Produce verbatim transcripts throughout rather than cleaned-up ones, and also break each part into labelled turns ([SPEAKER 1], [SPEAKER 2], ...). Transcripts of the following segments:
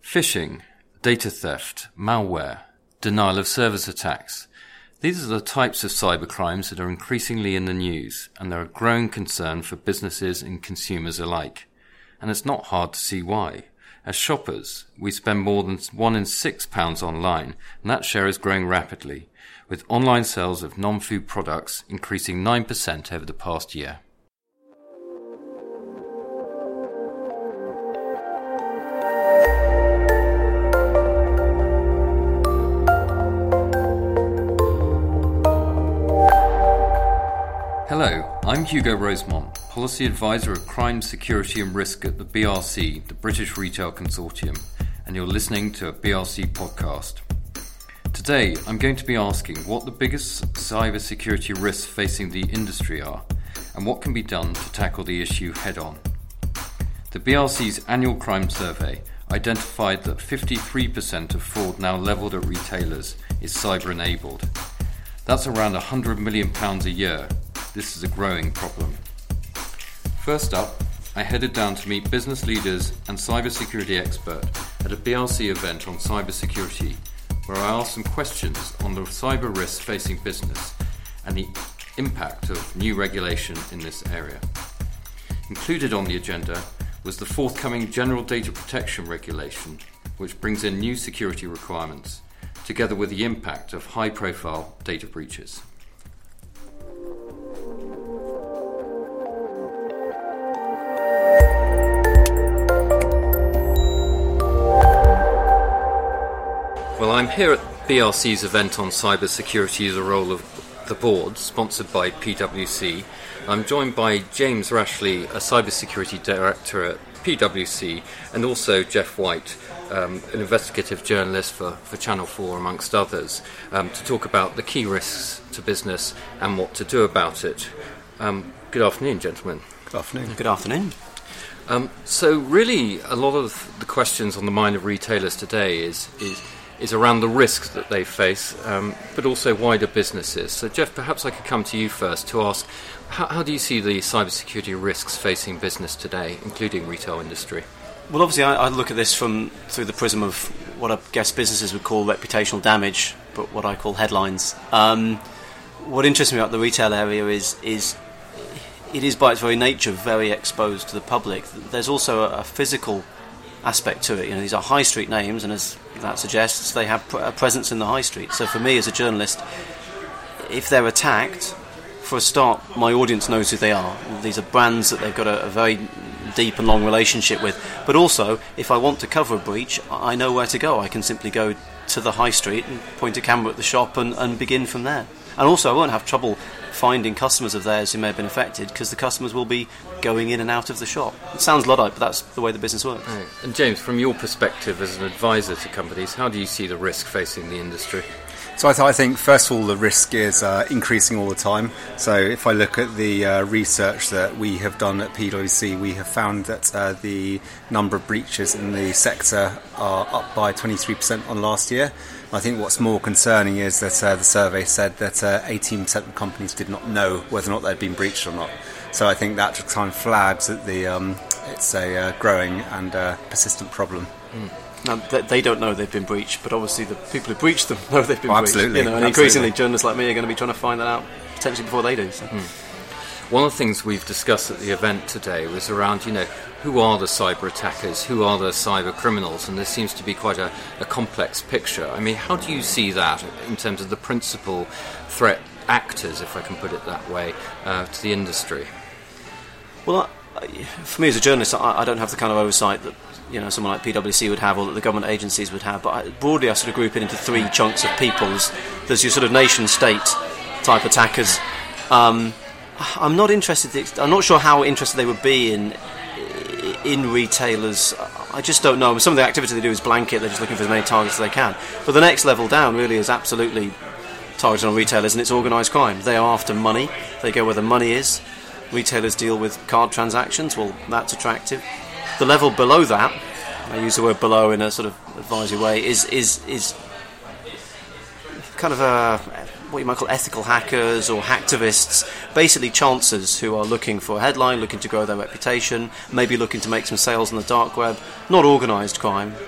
[SPEAKER 1] Phishing, data theft, malware, denial of service attacks. These are the types of cybercrimes that are increasingly in the news, and they're a growing concern for businesses and consumers alike. And it's not hard to see why. As shoppers, we spend more than one in six pounds online, and that share is growing rapidly, with online sales of non-food products increasing nine percent over the past year. Hello, I'm Hugo Rosemont, Policy Advisor of Crime, Security and Risk at the B R C, the British Retail Consortium, and you're listening to a B R C podcast. Today, I'm going to be asking what the biggest cybersecurity risks facing the industry are, and what can be done to tackle the issue head-on. The B R C's annual crime survey identified that fifty-three percent of fraud now levelled at retailers is cyber-enabled. That's around one hundred million pounds a year. This is a growing problem. First up, I headed down to meet business leaders and cybersecurity expert at a B R C event on cybersecurity, where I asked some questions on the cyber risks facing business and the impact of new regulation in this area. Included on the agenda was the forthcoming General Data Protection Regulation, which brings in new security requirements, together with the impact of high-profile data breaches. Well, I'm here at B R C's event on cybersecurity as a role of the board, sponsored by P W C. I'm joined by James Rashley, a cybersecurity director at P W C, and also Jeff White, um, an investigative journalist for, for Channel four, amongst others, um, to talk about the key risks to business and what to do about it. Um, good afternoon, gentlemen.
[SPEAKER 2] Good afternoon.
[SPEAKER 3] Good afternoon.
[SPEAKER 1] Um, so really, a lot of the questions on the mind of retailers today is is is around the risks that they face, um, but also wider businesses. So, Jeff, perhaps I could come to you first to ask, how, how do you see the cybersecurity risks facing business today, including retail industry?
[SPEAKER 3] Well, obviously, I, I look at this from through the prism of what I guess businesses would call reputational damage, but what I call headlines. Um, what interests me about the retail area is is it is by its very nature very exposed to the public. There's also a, a physical aspect to it. You know, these are high street names, and as that suggests, they have a presence in the high street. So for me as a journalist, if they're attacked, for a start, my audience knows who they are. These are brands that they've got a, a very deep and long relationship with. But also, if I want to cover a breach, I know where to go. I can simply go to the high street and point a camera at the shop and, and begin from there. And also, I won't have trouble finding customers of theirs who may have been affected, because the customers will be going in and out of the shop. It sounds Luddite, but that's the way the business works.
[SPEAKER 1] Right. And James, from your perspective as an advisor to companies, how do you see the risk facing the industry?
[SPEAKER 2] So I, th- I think, first of all, the risk is uh, increasing all the time. So if I look at the uh, research that we have done at P W C, we have found that uh, the number of breaches in the sector are up by twenty-three percent on last year. I think what's more concerning is that uh, the survey said that uh, eighteen percent of companies did not know whether or not they'd been breached or not. So I think that just kind of flags that the um, it's a uh, growing and uh, persistent problem.
[SPEAKER 3] Mm. Now, they don't know they've been breached, but obviously the people who breached them know they've been
[SPEAKER 2] oh,
[SPEAKER 3] breached.
[SPEAKER 2] Absolutely.
[SPEAKER 3] You know, and
[SPEAKER 2] absolutely.
[SPEAKER 3] increasingly journalists like me are going to be trying to find that out potentially before they do. So.
[SPEAKER 1] Mm. One of the things we've discussed at the event today was around, you know, who are the cyber attackers, who are the cyber criminals, and there seems to be quite a, a complex picture. I mean, how do you see that in terms of the principal threat actors, if I can put it that way, uh, to the industry?
[SPEAKER 3] Well, I, for me as a journalist, I, I don't have the kind of oversight that you know someone like P W C would have, or that the government agencies would have. But I, broadly, I sort of group it into three chunks of peoples. There's your sort of nation-state type attackers. Um, I'm not interested. I'm not sure how interested they would be in in retailers. I just don't know. Some of the activity they do is blanket. They're just looking for as many targets as they can. But the next level down really is absolutely targeted on retailers, and it's organised crime. They are after money. They go where the money is. Retailers deal with card transactions. Well, that's attractive. The level below that, I use the word below in a sort of advisory way, is is is kind of a what you might call ethical hackers or hacktivists, basically chancers who are looking for a headline, looking to grow their reputation, maybe looking to make some sales on the dark web. Not organised crime,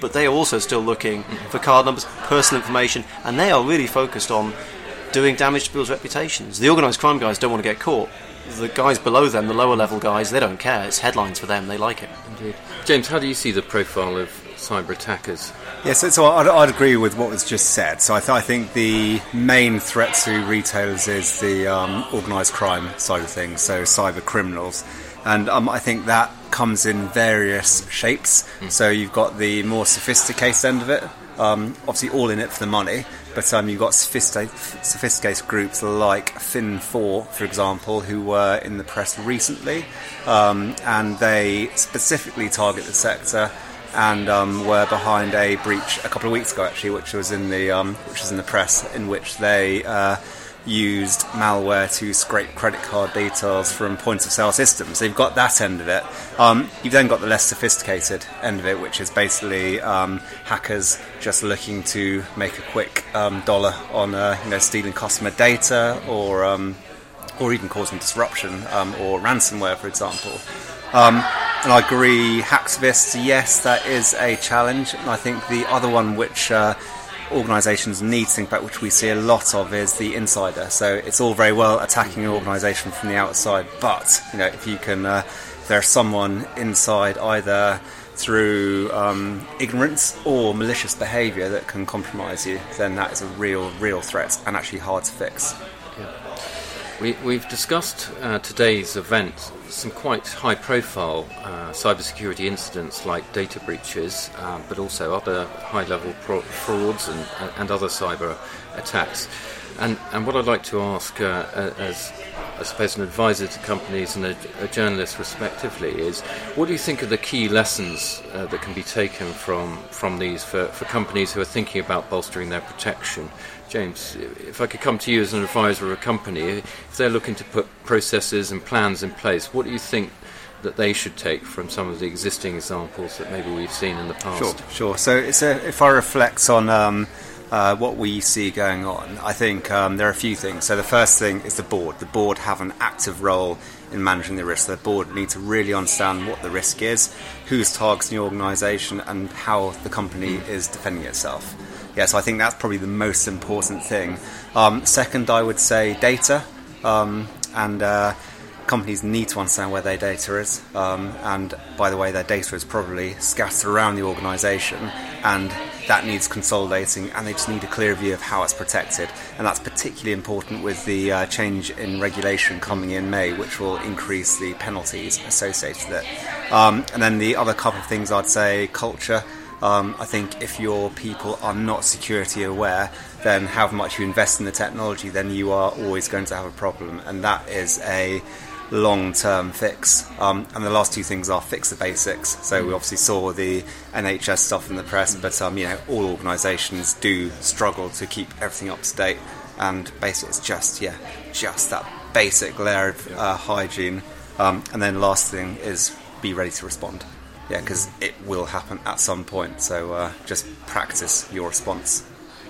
[SPEAKER 3] but they are also still looking for card numbers, personal information, and they are really focused on doing damage to people's reputations. The organised crime guys don't want to get caught. The guys below them, the lower level guys, they don't care. It's headlines for them. They like it.
[SPEAKER 1] Indeed. James, how do you see the profile of cyber attackers?
[SPEAKER 2] Yes, so, so I'd, I'd agree with what was just said. So I, th- I think the main threat to retailers is the um, organised crime side of things, so cyber criminals. And um, I think that comes in various shapes. Mm. So you've got the more sophisticated end of it, um, obviously all in it for the money, but um, you've got sophisticated, sophisticated groups like Fin four, for example, who were in the press recently, um, and they specifically target the sector and um, were behind a breach a couple of weeks ago, actually, which was in the um, which was in the press, in which they uh, used malware to scrape credit card details from point of sale systems. So you've got that end of it. Um, you've then got the less sophisticated end of it, which is basically um, hackers just looking to make a quick um, dollar on uh, you know stealing customer data or um, or even causing disruption um, or ransomware, for example. Um, and I agree, hacktivists, yes, that is a challenge. And I think the other one which uh, organisations need to think about, which we see a lot of, is the insider. So it's all very well attacking an organisation from the outside, but you know, if you can, uh, if there's someone inside either through um, ignorance or malicious behaviour that can compromise you, then that is a real, real threat and actually hard to fix.
[SPEAKER 1] Yeah. We, we've discussed uh, today's event some quite high-profile uh, cybersecurity incidents like data breaches, uh, but also other high-level pro- frauds and, and other cyber attacks. And, and what I'd like to ask, uh, as I suppose an advisor to companies and a, a journalist respectively, is what do you think are the key lessons uh, that can be taken from, from these for, for companies who are thinking about bolstering their protection? James, if I could come to you as an advisor of a company, if they're looking to put processes and plans in place, what do you think that they should take from some of the existing examples that maybe we've seen in the past?
[SPEAKER 2] Sure, sure. So it's a, if I reflect on um, uh, what we see going on, I think um, there are a few things. So the first thing is the board. The board have an active role in managing the risk. The board need to really understand what the risk is, who's targeting the organisation, and how the company is defending itself. Yeah, so I think that's probably the most important thing. Um, second, I would say data, um, and uh, companies need to understand where their data is. Um, and by the way, their data is probably scattered around the organisation, and that needs consolidating, and they just need a clear view of how it's protected. And that's particularly important with the uh, change in regulation coming in May, which will increase the penalties associated with it. Um, and then the other couple of things I'd say, culture. Um, I think if your people are not security aware, then however much you invest in the technology, then you are always going to have a problem, and that is a long-term fix. Um, and the last two things are fix the basics. So we obviously saw the N H S stuff in the press, but um, you know, all organisations do struggle to keep everything up to date, and basically it's just yeah, just that basic layer of uh, hygiene. Um, and then last thing is be ready to respond. Yeah, because it will happen at some point, so uh, just practice your response.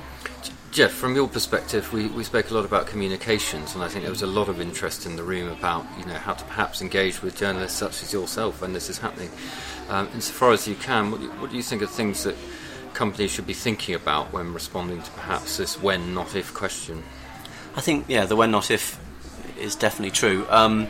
[SPEAKER 1] Jeff, from your perspective, we, we spoke a lot about communications, and I think there was a lot of interest in the room about you know how to perhaps engage with journalists such as yourself when this is happening. Um, insofar as you can, what do you, what do you think are things that companies should be thinking about when responding to perhaps this when, not if question?
[SPEAKER 3] I think, yeah, the when, not if is definitely true. Um,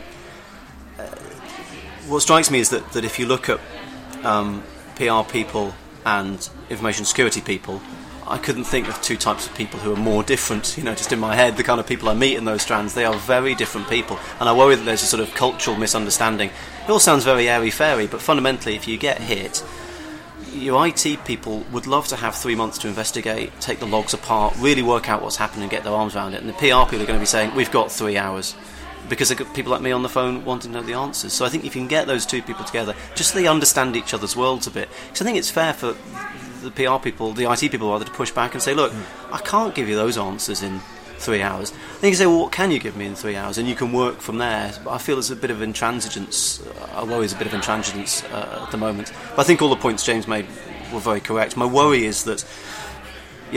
[SPEAKER 3] uh, what strikes me is that, that if you look at Um, P R people and information security people, I couldn't think of two types of people who are more different. You know, just in my head, the kind of people I meet in those strands, they are very different people, and I worry that there's a sort of cultural misunderstanding. It all sounds very airy-fairy, but fundamentally, if you get hit, your I T people would love to have three months to investigate, take the logs apart, really work out what's happened and get their arms around it, and the P R people are going to be saying, we've got three hours. Because they've got people like me on the phone wanting to know the answers. So I think if you can get those two people together, just so they understand each other's worlds a bit. Because I think it's fair for the P R people, the I T people rather, to push back and say, look, mm. I can't give you those answers in three hours. Then you can say, well, what can you give me in three hours? And you can work from there. But I feel there's a bit of intransigence. I worry there's a bit of intransigence uh, at the moment. But I think all the points James made were very correct. My worry is that, you know,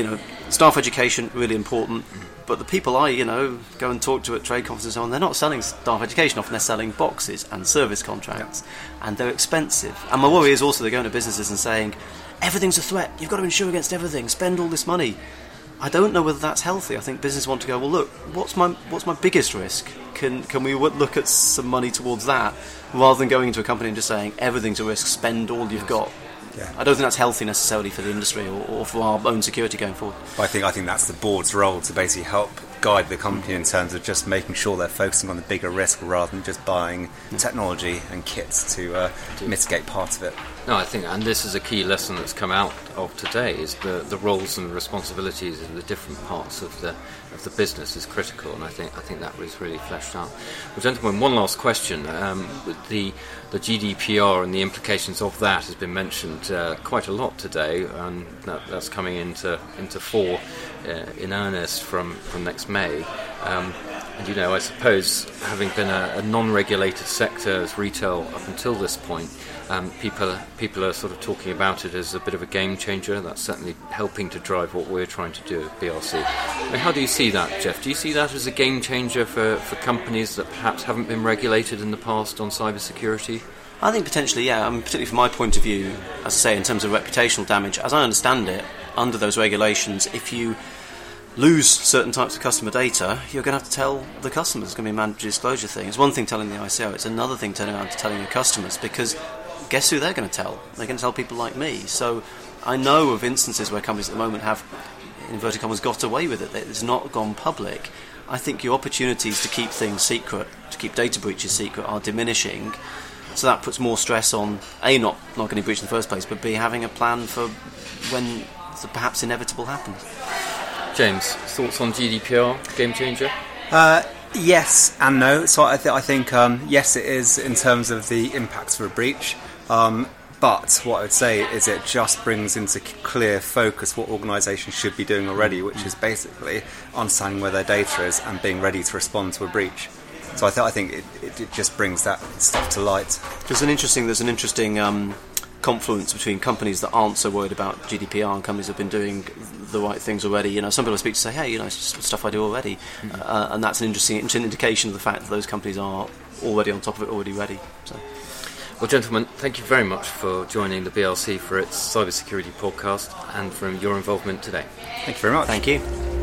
[SPEAKER 3] Staff education, really important. But the people I, you know, go and talk to at trade conferences and so on, they're not selling staff education. Often they're selling boxes and service contracts, yeah. and they're expensive. And my worry is also they're going to businesses and saying, everything's a threat, you've got to insure against everything, spend all this money. I don't know whether that's healthy. I think businesses want to go, well, look, what's my what's my biggest risk? Can can we look at some money towards that, rather than going into a company and just saying, everything's a risk, spend all you've got. Yeah. I don't think that's healthy necessarily for the industry or, or for our own security going forward.
[SPEAKER 2] I think I think that's the board's role, to basically help guide the company in terms of just making sure they're focusing on the bigger risk rather than just buying mm. technology and kits to uh, mitigate part of it.
[SPEAKER 1] No, I think, and this is a key lesson that's come out of today, is the, the roles and responsibilities in the different parts of the of the business is critical, and I think I think that was really fleshed out. Well, gentlemen, one last question. Um, the the G D P R and the implications of that has been mentioned uh, quite a lot today, and that, that's coming into into fore uh, in earnest from, from next May. Um, and you know, I suppose having been a, a non-regulated sector as retail up until this point, Um, people people are sort of talking about it as a bit of a game changer. That's certainly helping to drive what we're trying to do at B R C. I mean, how do you see that, Jeff? Do you see that as a game changer for, for companies that perhaps haven't been regulated in the past on cybersecurity?
[SPEAKER 3] I think potentially, yeah. I mean, particularly from my point of view, as I say, in terms of reputational damage, as I understand it, under those regulations, if you lose certain types of customer data, you're going to have to tell the customers. It's going to be a mandatory disclosure thing. It's one thing telling the I C O, it's another thing turning around to telling your customers, because guess who they're going to tell? They're going to tell people like me. So I know of instances where companies at the moment have, in inverted commas, got away with it. It's not gone public. I think your opportunities to keep things secret, to keep data breaches secret, are diminishing. So that puts more stress on, A, not, not getting breached in the first place, but B, having a plan for when the perhaps inevitable happens.
[SPEAKER 1] James, thoughts on G D P R, game changer?
[SPEAKER 2] Uh, yes and no. So I, th- I think, um, yes, it is in terms of the impacts of a breach. Um, but what I would say is it just brings into clear focus what organisations should be doing already, which is basically understanding where their data is and being ready to respond to a breach. So I, th- I think it, it, it just brings that stuff to light.
[SPEAKER 3] There's an interesting, there's an interesting um, confluence between companies that aren't so worried about G D P R and companies that have been doing the right things already. You know, some people I speak to say, hey, you know, it's just stuff I do already, mm-hmm. uh, and that's an interesting, interesting indication of the fact that those companies are already on top of it, already ready. So.
[SPEAKER 1] Well, gentlemen, thank you very much for joining the B L C for its cybersecurity podcast and for your involvement today.
[SPEAKER 2] Thank you very much.
[SPEAKER 3] Thank you.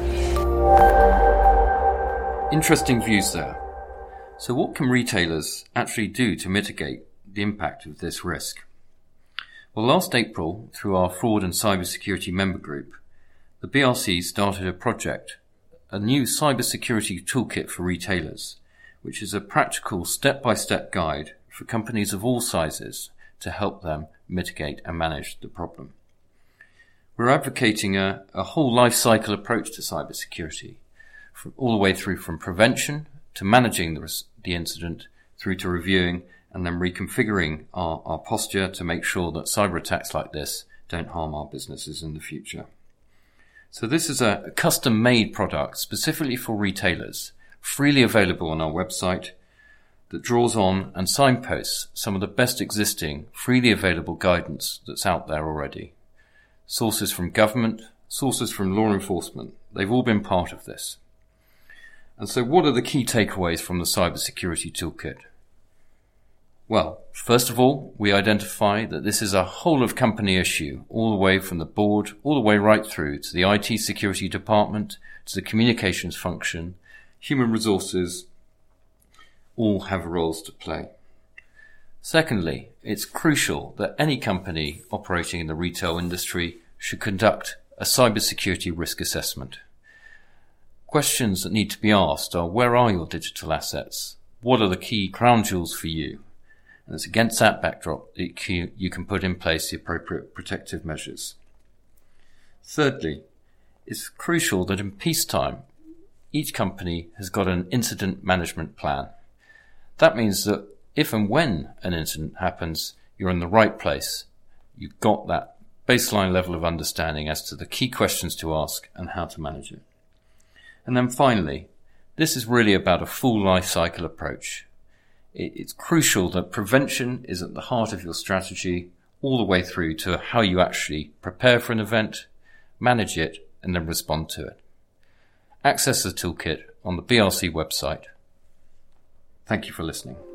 [SPEAKER 1] Interesting views there. So what can retailers actually do to mitigate the impact of this risk? Well, last April, through our fraud and cybersecurity member group, the B R C started a project, a new cybersecurity toolkit for retailers, which is a practical step-by-step guide for companies of all sizes to help them mitigate and manage the problem. We're advocating a, a whole life cycle approach to cybersecurity, from, all the way through from prevention to managing the, the incident, through to reviewing and then reconfiguring our, our posture to make sure that cyber attacks like this don't harm our businesses in the future. So this is a, a custom-made product specifically for retailers, freely available on our website, that draws on and signposts some of the best existing, freely available guidance that's out there already. Sources from government, sources from law enforcement, they've all been part of this. And so what are the key takeaways from the cybersecurity toolkit? Well, first of all, we identify that this is a whole of company issue, all the way from the board, all the way right through to the I T security department, to the communications function, human resources, all have roles to play. Secondly, it's crucial that any company operating in the retail industry should conduct a cybersecurity risk assessment. Questions that need to be asked are, where are your digital assets? What are the key crown jewels for you? And it's against that backdrop that you can put in place the appropriate protective measures. Thirdly, it's crucial that in peacetime, each company has got an incident management plan. That means that if and when an incident happens, you're in the right place. You've got that baseline level of understanding as to the key questions to ask and how to manage it. And then finally, this is really about a full life cycle approach. It's crucial that prevention is at the heart of your strategy, all the way through to how you actually prepare for an event, manage it, and then respond to it. Access the toolkit on the B R C website. Thank you for listening.